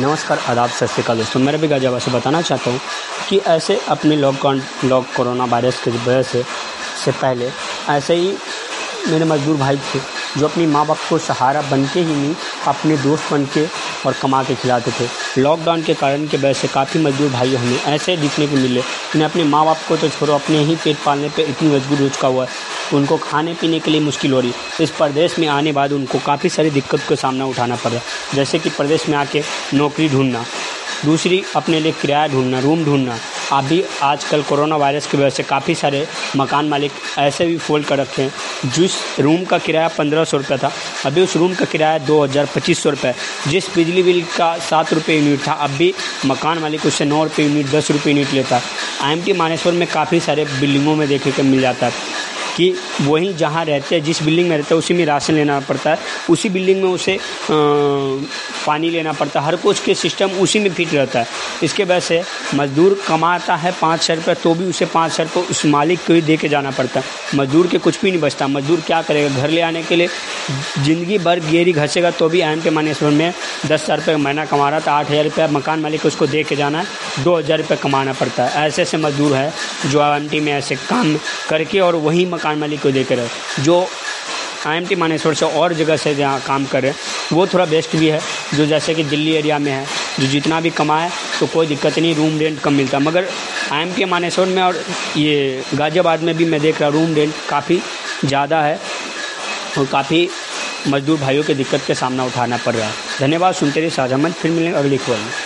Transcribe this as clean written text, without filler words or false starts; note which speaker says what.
Speaker 1: नमस्कार, आदाब, सत श्री अकाल दोस्तों। मैं भी गाज़ियाबाद से बताना चाहता हूँ कि ऐसे अपने कोरोना वायरस की वजह से पहले ऐसे ही मेरे मज़दूर भाई थे जो अपनी माँ बाप को सहारा बन के ही नहीं, अपने दोस्त बन के और कमा के खिलाते थे। लॉकडाउन के कारण की वजह से काफ़ी मज़दूर भाई हमें ऐसे दिखने को मिले जिन्हें अपने माँ बाप को तो छोड़ो, अपने ही पेट पालने पे इतनी मजबूर हो चुका हुआ है, उनको खाने पीने के लिए मुश्किल हो रही। इस प्रदेश में आने बाद उनको काफ़ी सारी दिक्कत का सामना उठाना पड़ रहा है, जैसे कि प्रदेश में आके नौकरी ढूंढना, दूसरी अपने लिए किराया ढूंढना, रूम ढूंढना। अभी आजकल कोरोना वायरस की वजह से काफ़ी सारे मकान मालिक ऐसे भी फोल्ड कर रखे हैं, जिस रूम का किराया 1500 रुपये था, अभी उस रूम का किराया 2000-2500 रुपये। जिस बिजली बिल का 7 रुपये यूनिट था, अभी मकान मालिक उससे 9 रुपये यूनिट, 10 रुपये यूनिट लेता है। IMT मानेसर में काफ़ी सारे बिल्डिंगों में देखने को मिल जाता है कि वहीं जहाँ रहते हैं, जिस बिल्डिंग में रहते हैं उसी में राशन लेना पड़ता है, उसी बिल्डिंग में उसे पानी लेना पड़ता है, हर कुछ के सिस्टम उसी में फिट रहता है। इसके वजह से मज़दूर कमाता है 500 रुपये, तो भी उसे 500 रुपये उस मालिक को ही दे के जाना पड़ता है। मज़दूर के कुछ भी नहीं बचता। मज़दूर क्या करेगा? घर ले आने के लिए ज़िंदगी भर गेरी घसेगा तो भी IMT मानेसर में 10,000 रुपये महीना कमा रहा था, 8,000 रुपये मकान मालिक को उसको दे के जाना है, 2,000 रुपये कमाना पड़ता है। ऐसे ऐसे मज़दूर है जो IMT में ऐसे काम करके और वही मकान मालिक को देकर रहे। जो IMT मानेसर से और जगह से जहाँ काम कर रहे हैं वो थोड़ा बेस्ट भी है, जो जैसे कि दिल्ली एरिया में है, जो जितना भी कमाए तो कोई दिक्कत नहीं, रूम रेंट कम मिलता। मगर IMT मानेसर में और ये गाज़ियाबाद में भी मैं देख रहा रूम रेंट काफ़ी ज़्यादा है और काफ़ी मज़दूर भाइयों के दिक्कत के सामना उठाना पड़ रहा है। धन्यवाद। सुनते रहिए साझा मंच। फिर मिलेंगे अगली खबर में।